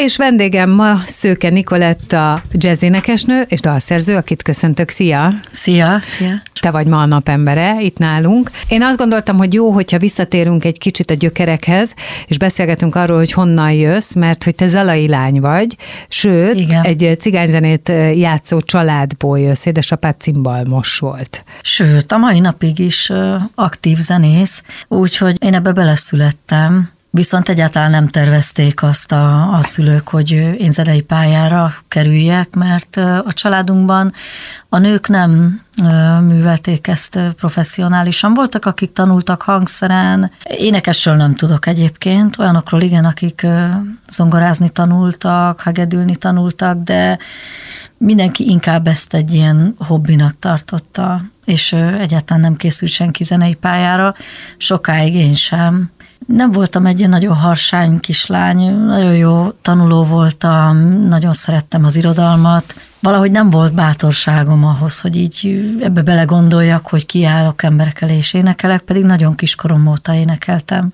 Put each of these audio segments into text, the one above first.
És vendégem ma Szőke Nikoletta jazzénekesnő és dalszerző, akit köszöntök. Szia! Szia! Szia! Te vagy ma a napembere itt nálunk. Én azt gondoltam, hogy jó, hogyha visszatérünk egy kicsit a gyökerekhez, és beszélgetünk arról, hogy honnan jössz, mert hogy te zalai lány vagy, sőt, igen, egy cigányzenét játszó családból jössz, édesapád cimbalmos volt. Sőt, a mai napig is aktív zenész, úgyhogy én ebbe beleszülettem. Viszont egyáltalán nem tervezték azt a szülők, hogy én zenei pályára kerüljek, mert a családunkban a nők nem művelték ezt professzionálisan. Voltak, akik tanultak hangszeren, énekesről nem tudok egyébként, olyanokról igen, akik zongorázni tanultak, hegedülni tanultak, de mindenki inkább ezt egy ilyen hobbinak tartotta, és egyáltalán nem készült senki zenei pályára, sokáig én sem. Nem voltam egy ilyen nagyon harsány kislány, nagyon jó tanuló voltam, nagyon szerettem az irodalmat. Valahogy nem volt bátorságom ahhoz, hogy így ebbe belegondoljak, hogy kiállok emberek elé és énekelek, pedig nagyon kiskorom óta énekeltem.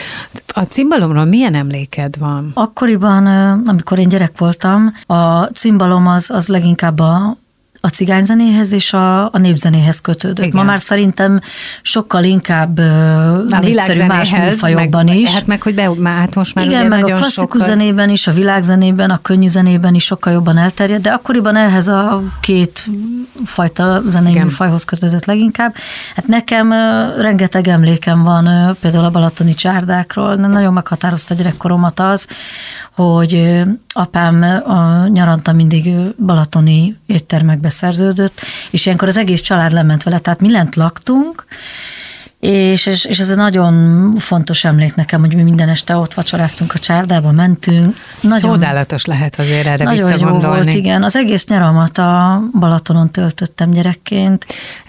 A cimbalomról milyen emléked van? Akkoriban, amikor én gyerek voltam, a cimbalom az leginkább a cigányzenéhez és a népzenéhez kötődött. Igen. Ma már szerintem sokkal inkább népszerű más műfajokban is. Hát meg, hogy hát most már igen, meg nagyon a klasszikus zenében is, a világzenében, a könnyű zenében is sokkal jobban elterjedt, de akkoriban ehhez a két fajta zenei műfajhoz kötődött leginkább. Hát nekem rengeteg emlékem van például a balatoni csárdákról, nagyon meghatározta gyerekkoromat az, hogy apám a nyaranta mindig balatoni éttermekbe szerződött, és ilyenkor az egész család lement vele, tehát mi lent laktunk, és ez egy nagyon fontos emlék nekem, hogy mi minden este ott vacsoráztunk a csárdába, mentünk. Szódálatos lehet azért erre visszagondolni. Nagyon jó volt, igen. Az egész nyaramat a Balatonon töltöttem gyerekként.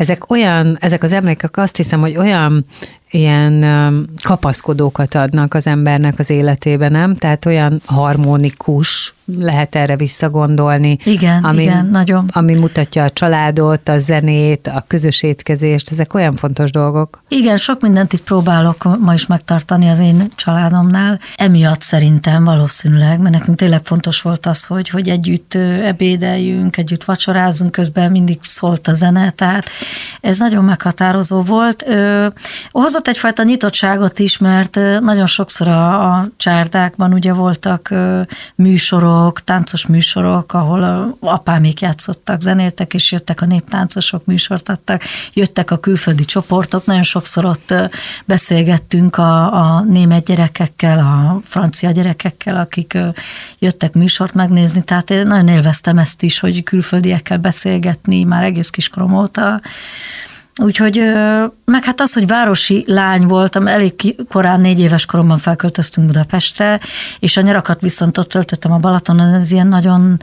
Ezek az emlékek azt hiszem, hogy olyan ilyen kapaszkodókat adnak az embernek az életében, nem? Tehát olyan harmonikus, lehet erre visszagondolni. Igen, nagyon. Ami mutatja a családot, a zenét, a közös étkezést, ezek olyan fontos dolgok. Igen, sok mindent itt próbálok ma is megtartani az én családomnál. Emiatt szerintem valószínűleg, mert nekünk tényleg fontos volt az, hogy együtt ebédeljünk, együtt vacsorázunk, közben mindig szólt a zene, tehát ez nagyon meghatározó volt. Hozott egyfajta nyitottságot is, mert nagyon sokszor a csárdákban ugye voltak műsorok, táncos műsorok, ahol apámék játszottak, zenéltek, és jöttek a néptáncosok, műsort adtak, jöttek a külföldi csoportok, nagyon sokszor ott beszélgettünk a német gyerekekkel, a francia gyerekekkel, akik jöttek műsort megnézni, tehát én nagyon élveztem ezt is, hogy külföldiekkel beszélgetni, már egész kiskorom óta. Úgyhogy, meg hát az, hogy városi lány voltam, elég korán 4 éves koromban felköltöztünk Budapestre, és a nyarakat viszont ott töltöttem a Balatonon, ez ilyen nagyon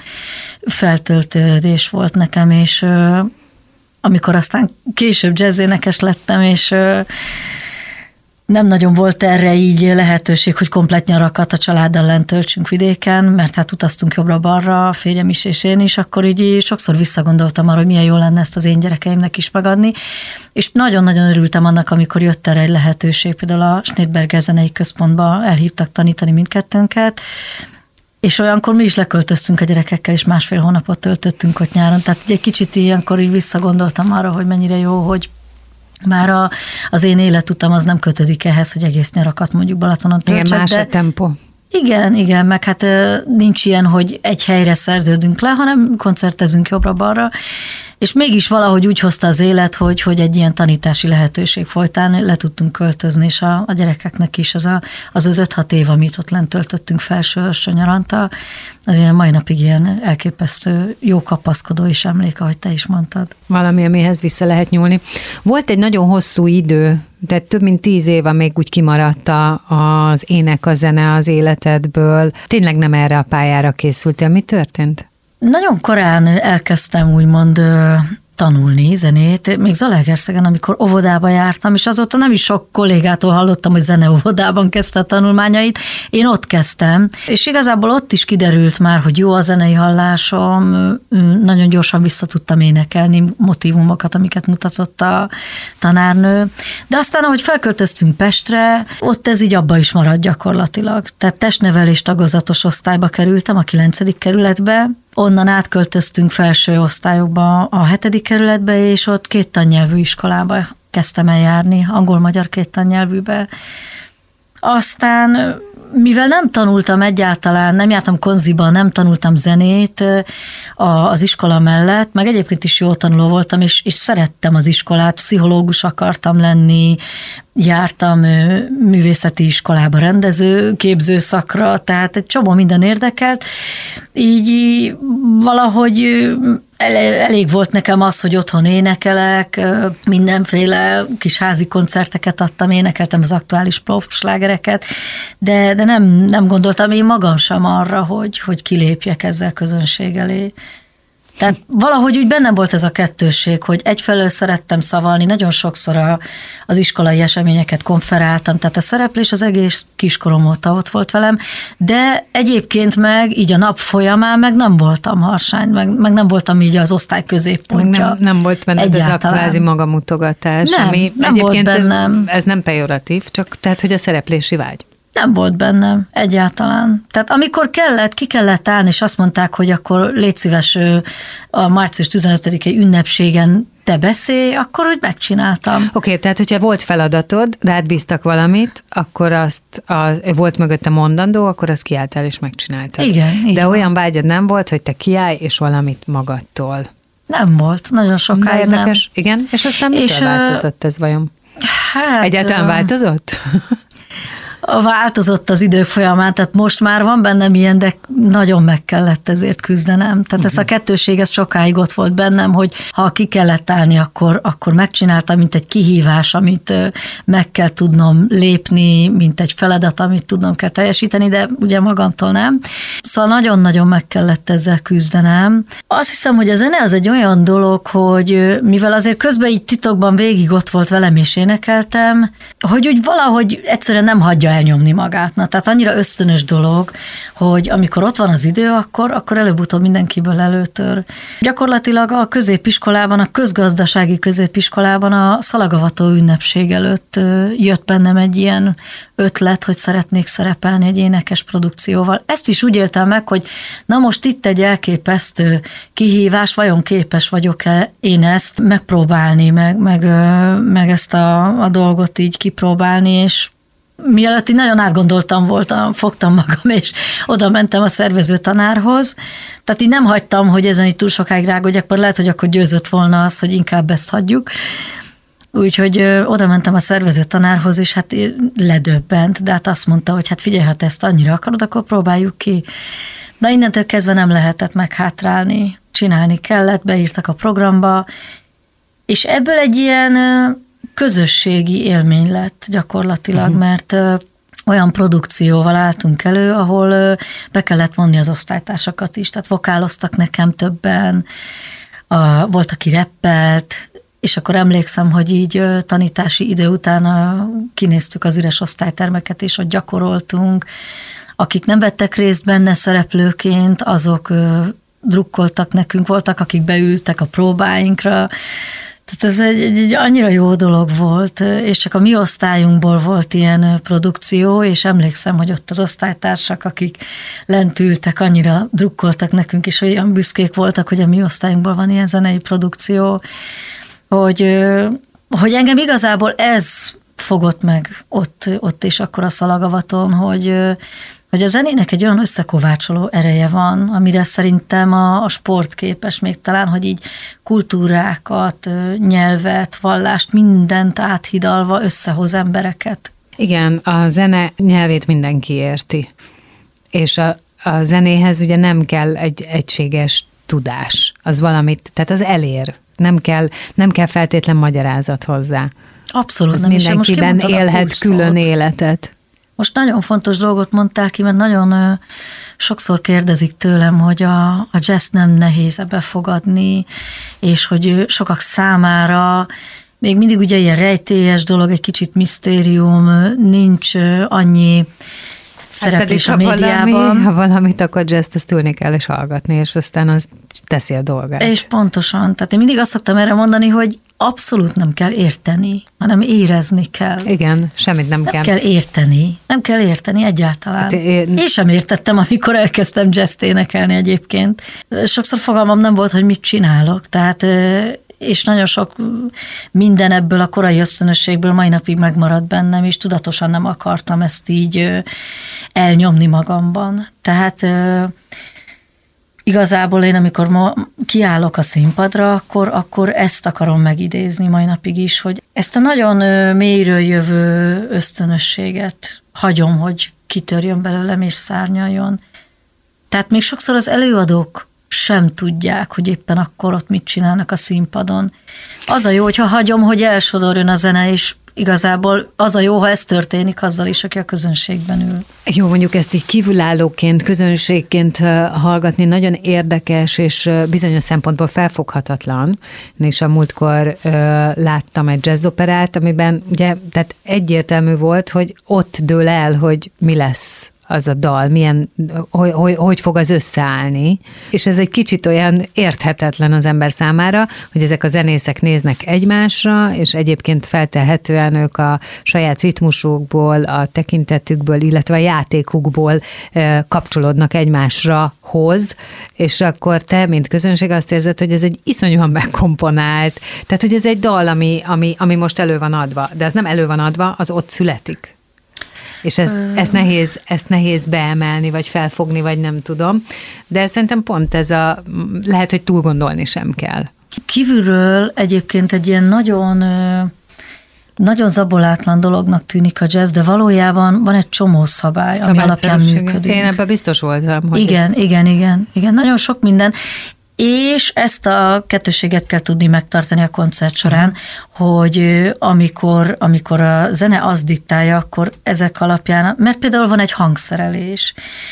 feltöltődés volt nekem, és amikor aztán később jazzénekes lettem, és nem nagyon volt erre így lehetőség, hogy komplett nyarakat a családdal lent töltsünk vidéken, mert hát utaztunk jobbra-balra, a férjem is és én is, akkor így sokszor visszagondoltam arra, hogy milyen jó lenne ezt az én gyerekeimnek is megadni, és nagyon-nagyon örültem annak, amikor jött erre egy lehetőség, például a Schnittberger Zenei Központba elhívtak tanítani mindkettőnket, és olyankor mi is leköltöztünk a gyerekekkel, és 1,5 hónapot töltöttünk ott nyáron, tehát egy kicsit ilyenkor így visszagondoltam arra, hogy mennyire jó, hogy már az én életutam az nem kötődik ehhez, hogy egész nyarakat mondjuk Balatonon töltsek. Igen, más a tempó. Igen, meg hát nincs ilyen, hogy egy helyre szerződünk le, hanem koncertezünk jobbra-balra, és mégis valahogy úgy hozta az élet, hogy egy ilyen tanítási lehetőség folytán le tudtunk költözni, és a gyerekeknek is az 5-6 év, amit ott lent töltöttünk Felsőörsön nyaranta, az ilyen mai napig ilyen elképesztő jó kapaszkodó is emlék, ahogy te is mondtad. Valami, amihez vissza lehet nyúlni. Volt egy nagyon hosszú idő, tehát több mint 10 év, még úgy kimaradt az ének, a zene az életedből. Tényleg nem erre a pályára készültél. Mi történt? Nagyon korán elkezdtem úgymond tanulni zenét, még Zalaegerszegen, amikor óvodába jártam, és azóta nem is sok kollégától hallottam, hogy zeneóvodában kezdte a tanulmányait, én ott kezdtem, és igazából ott is kiderült már, hogy jó a zenei hallásom, nagyon gyorsan vissza tudtam énekelni motívumokat, amiket mutatott a tanárnő, de aztán, ahogy felköltöztünk Pestre, ott ez így abba is maradt gyakorlatilag. Tehát testnevelés tagozatos osztályba kerültem, a 9. kerületbe, onnan átköltöztünk felső osztályokba a 7. kerületbe, és ott 2 tannyelvű iskolába kezdtem el járni, angol-magyar 2 tannyelvűbe. Aztán, mivel nem tanultam egyáltalán, nem jártam konziba, nem tanultam zenét az iskola mellett, meg egyébként is jó tanuló voltam, és szerettem az iskolát, pszichológus akartam lenni, jártam művészeti iskolába rendező, képzőszakra, tehát egy csomó minden érdekelt. Így valahogy elég volt nekem az, hogy otthon énekelek, mindenféle kis házi koncerteket adtam, énekeltem az aktuális popslágereket, de nem gondoltam én magam sem arra, hogy kilépjek ezzel közönség elé. Tehát valahogy úgy bennem volt ez a kettősség, hogy egyfelől szerettem szavalni, nagyon sokszor az iskolai eseményeket konferáltam, tehát a szereplés az egész kiskorom óta ott volt velem, de egyébként meg így a nap folyamán meg nem voltam harsány, meg nem voltam így az osztály középpontja. Nem volt benned ez a kvázi magamutogatás, ami nem egyébként volt bennem. Ez nem pejoratív, csak tehát, hogy a szereplési vágy. Nem volt bennem egyáltalán. Tehát amikor ki kellett állni, és azt mondták, hogy akkor légy szíves a március 15-i ünnepségen te beszélj, akkor úgy megcsináltam. Oké, tehát hogyha volt feladatod, rád bíztak valamit, akkor volt mögötte mondandó, akkor azt kiálltál és megcsináltad. Igen. De olyan vágyad nem volt, hogy te kiállj és valamit magadtól. Nem volt, nagyon sokáig nem. Igen, és aztán mitől változott ez vajon? Hát, egyáltalán változott? Változott az idők folyamán, tehát most már van bennem ilyen, de nagyon meg kellett ezért küzdenem. Tehát ez a kettőség, ez sokáig ott volt bennem, hogy ha ki kellett állni, akkor megcsináltam, mint egy kihívás, amit meg kell tudnom lépni, mint egy feladat, amit tudnom kell teljesíteni, de ugye magamtól nem. Szóval nagyon-nagyon meg kellett ezzel küzdenem. Azt hiszem, hogy a zene az egy olyan dolog, hogy mivel azért közben így titokban végig ott volt velem és énekeltem, hogy úgy valahogy egyszerűen nem hagyja elnyomni magát. Na, tehát annyira ösztönös dolog, hogy amikor ott van az idő, akkor előbb-utóbb mindenkiből előtör. Gyakorlatilag a középiskolában, a közgazdasági középiskolában a szalagavató ünnepség előtt jött bennem egy ilyen ötlet, hogy szeretnék szerepelni egy énekes produkcióval. Ezt is úgy éltem meg, hogy na most itt egy elképesztő kihívás, vajon képes vagyok-e én ezt megpróbálni, meg ezt a dolgot így kipróbálni, és mielőtt így nagyon átgondoltam voltam, fogtam magam, és oda mentem a szervező tanárhoz. Tehát így nem hagytam, hogy ezen így túl sokáig rágódjak, mert lehet, hogy akkor győzött volna az, hogy inkább ezt hagyjuk. Úgyhogy oda mentem a szervező tanárhoz, és hát ledöbbent, de hát azt mondta, hogy hát figyelj, ha te ezt annyira akarod, akkor próbáljuk ki. Na innentől kezdve nem lehetett meghátrálni, csinálni kellett, beírtak a programba, és ebből egy ilyen közösségi élmény lett gyakorlatilag, mert olyan produkcióval álltunk elő, ahol be kellett vonni az osztálytársakat is, tehát vokáloztak nekem többen, volt, aki reppelt, és akkor emlékszem, hogy így tanítási idő után kinéztük az üres osztálytermeket, és ott gyakoroltunk. Akik nem vettek részt benne szereplőként, azok drukkoltak nekünk, voltak, akik beültek a próbáinkra. Tehát ez egy annyira jó dolog volt, és csak a mi osztályunkból volt ilyen produkció, és emlékszem, hogy ott az osztálytársak, akik lent ültek, annyira drukkoltak nekünk, és olyan büszkék voltak, hogy a mi osztályunkból van ilyen zenei produkció, hogy engem igazából ez fogott meg ott és akkor a Szalagavaton, hogy a zenének egy olyan összekovácsoló ereje van, amire szerintem a sport képes még talán, hogy így kultúrákat, nyelvet, vallást, mindent áthidalva összehoz embereket. Igen, a zene nyelvét mindenki érti, és a zenéhez ugye nem kell egy egységes tudás, az valamit, tehát az elér, nem kell feltétlen magyarázat hozzá. Abszolút, az nem mindenkiben élhet külön életet. Most nagyon fontos dolgot mondtál ki, mert nagyon sokszor kérdezik tőlem, hogy a jazz nem nehéz befogadni, és hogy sokak számára még mindig ugye ilyen rejtélyes dolog, egy kicsit misztérium, nincs annyi szereplés a médiában. Ha valamit akar jazz, ezt ülni kell és hallgatni, és aztán az teszi a dolgát. És pontosan. Tehát én mindig azt szoktam erre mondani, hogy abszolút nem kell érteni, hanem érezni kell. Igen, semmit nem kell. Nem kell érteni. Nem kell érteni egyáltalán. Hát én sem értettem, amikor elkezdtem jazzt énekelni egyébként. Sokszor fogalmam nem volt, hogy mit csinálok. Tehát és nagyon sok minden ebből a korai ösztönösségből mai napig megmaradt bennem, és tudatosan nem akartam ezt így elnyomni magamban. Tehát igazából én, amikor ma kiállok a színpadra, akkor ezt akarom megidézni mai napig is, hogy ezt a nagyon mélyről jövő ösztönösséget hagyom, hogy kitörjön belőlem és szárnyaljon. Tehát még sokszor az előadók sem tudják, hogy éppen akkor ott mit csinálnak a színpadon. Az a jó, hogyha hagyom, hogy elsodorjon a zene, és igazából az a jó, ha ez történik azzal is, aki a közönségben ül. Jó, mondjuk ezt így kívülállóként, közönségként hallgatni nagyon érdekes, és bizonyos szempontból felfoghatatlan. És a múltkor láttam egy jazzoperát, amiben ugye tehát egyértelmű volt, hogy ott dől el, hogy mi lesz az a dal, milyen, hogy fog az összeállni, és ez egy kicsit olyan érthetetlen az ember számára, hogy ezek a zenészek néznek egymásra, és egyébként feltehetően ők a saját ritmusukból, a tekintetükből, illetve a játékukból kapcsolódnak egymásra hoz, és akkor te, mint közönség azt érzed, hogy ez egy iszonyúan megkomponált, tehát hogy ez egy dal, ami most elő van adva, de az nem elő van adva, az ott születik. És ezt nehéz beemelni, vagy felfogni, vagy nem tudom. De szerintem pont ez lehet, hogy túl gondolni sem kell. Kívülről egyébként egy ilyen nagyon zabolátlan dolognak tűnik a jazz, de valójában van egy csomó szabály, ami alapján működik. Én ebben biztos voltam. Hogy igen. Nagyon sok minden. És ezt a kettőséget kell tudni megtartani a koncert során, hogy amikor a zene azt diktálja, akkor ezek alapján, mert például van egy hangszerelés,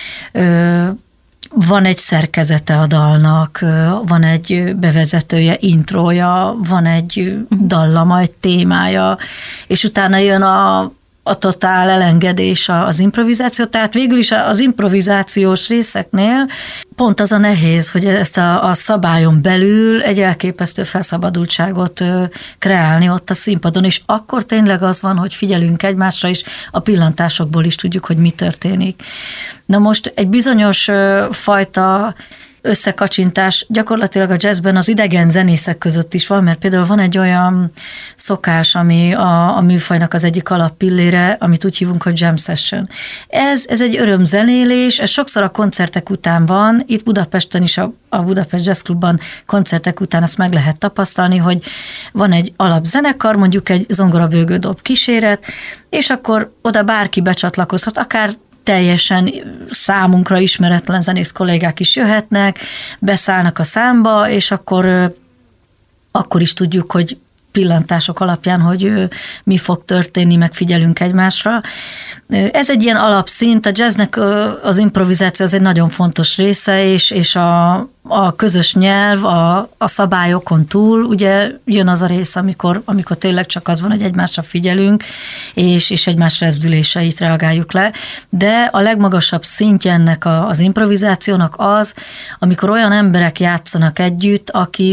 van egy szerkezete a dalnak, van egy bevezetője, intrója, van egy dallama, egy témája, és utána jön a totál elengedés, az improvizáció, tehát végül is az improvizációs részeknél pont az a nehéz, hogy ezt a szabályon belül egy elképesztő felszabadultságot kreálni ott a színpadon, és akkor tényleg az van, hogy figyelünk egymásra, és a pillantásokból is tudjuk, hogy mi történik. Na most egy bizonyos fajta összekacsintás gyakorlatilag a jazzben az idegen zenészek között is van, mert például van egy olyan szokás, ami a műfajnak az egyik alappillére, amit úgy hívunk, hogy jam session. Ez egy örömzenélés, ez sokszor a koncertek után van, itt Budapesten is a Budapest Jazz Clubban koncertek után ezt meg lehet tapasztalni, hogy van egy alapzenekar, mondjuk egy zongorabőgődob kíséret, és akkor oda bárki becsatlakozhat, akár teljesen számunkra ismeretlen zenész kollégák is jöhetnek, beszállnak a számba, és akkor is tudjuk, hogy pillantások alapján, hogy mi fog történni, megfigyelünk egymásra. Ez egy ilyen alapszint, a jazznek az improvizáció az egy nagyon fontos része, és a közös nyelv, a szabályokon túl, ugye jön az a rész, amikor tényleg csak az van, hogy egymásra figyelünk, és egymás rezdüléseit reagáljuk le, de a legmagasabb szintje ennek az improvizációnak az, amikor olyan emberek játszanak együtt,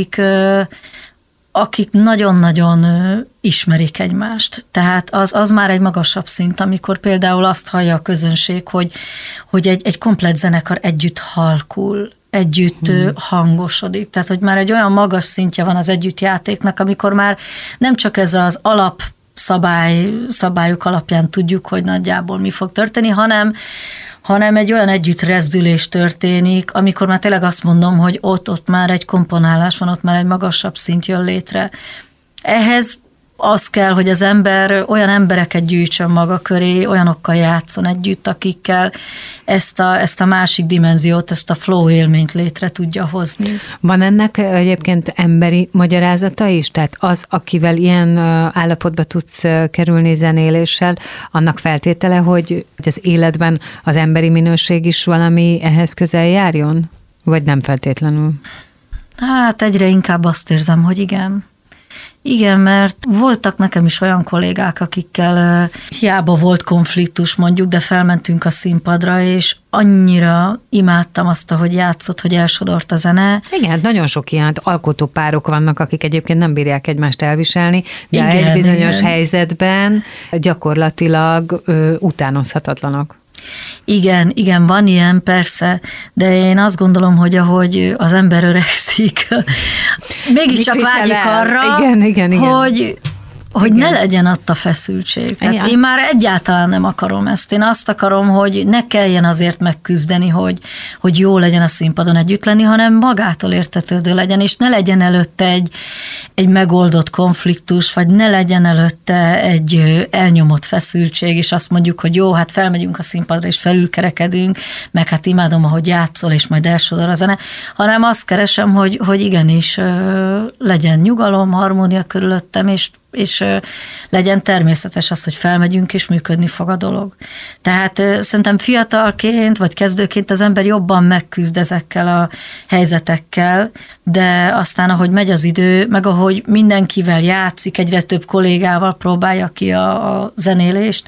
akik nagyon-nagyon ismerik egymást. Tehát az már egy magasabb szint, amikor például azt hallja a közönség, hogy egy komplett zenekar együtt halkul, együtt hangosodik. Tehát, hogy már egy olyan magas szintje van az együttjátéknak, amikor már nem csak ez az szabályok alapján tudjuk, hogy nagyjából mi fog történni, hanem egy olyan együttrezdülés történik, amikor már tényleg azt mondom, hogy ott már egy komponálás van, ott már egy magasabb szint jön létre. Ehhez Az kell, hogy az ember olyan embereket gyűjtsön maga köré, olyanokkal játszon együtt, akikkel ezt a másik dimenziót, ezt a flow élményt létre tudja hozni. Van ennek egyébként emberi magyarázata is? Tehát az, akivel ilyen állapotba tudsz kerülni zenéléssel, annak feltétele, hogy az életben az emberi minőség is valami ehhez közel járjon? Vagy nem feltétlenül? Hát egyre inkább azt érzem, hogy igen. Igen, mert voltak nekem is olyan kollégák, akikkel hiába volt konfliktus mondjuk, de felmentünk a színpadra, és annyira imádtam azt, ahogy játszott, hogy elsodort a zene. Igen, nagyon sok ilyen alkotópárok vannak, akik egyébként nem bírják egymást elviselni, de igen, egy bizonyos helyzetben gyakorlatilag utánozhatatlanok. Igen, van ilyen, persze, de én azt gondolom, hogy ahogy az ember öregszik, mégiscsak vágyik arra, igen. hogy ne legyen ott a feszültség. Tehát én már egyáltalán nem akarom ezt. Én azt akarom, hogy ne kelljen azért megküzdeni, hogy jó legyen a színpadon együtt lenni, hanem magától értetődő legyen, és ne legyen előtte egy megoldott konfliktus, vagy ne legyen előtte egy elnyomott feszültség, és azt mondjuk, hogy jó, hát felmegyünk a színpadra, és felülkerekedünk, meg hát imádom, ahogy játszol, és majd elsodor a zene, hanem azt keresem, hogy igenis legyen nyugalom, harmónia körülöttem, és legyen természetes az, hogy felmegyünk, és működni fog a dolog. Tehát szerintem fiatalként, vagy kezdőként az ember jobban megküzd ezekkel a helyzetekkel, de aztán, ahogy megy az idő, meg ahogy mindenkivel játszik, egyre több kollégával próbálja ki a zenélést,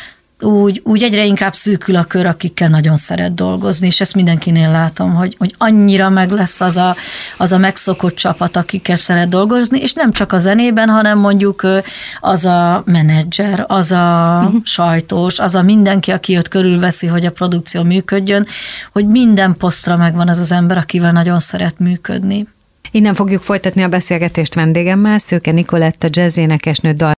úgy egyre inkább szűkül a kör, akikkel nagyon szeret dolgozni, és ezt mindenkinél látom, hogy annyira meg lesz az a megszokott csapat, akikkel szeret dolgozni, és nem csak a zenében, hanem mondjuk az a menedzser, az a sajtós, az a mindenki, aki ott körülveszi, hogy a produkció működjön, hogy minden posztra megvan az az ember, akivel nagyon szeret működni. Innen fogjuk folytatni a beszélgetést vendégemmel, Szőke Nikolett, a jazz énekesnő,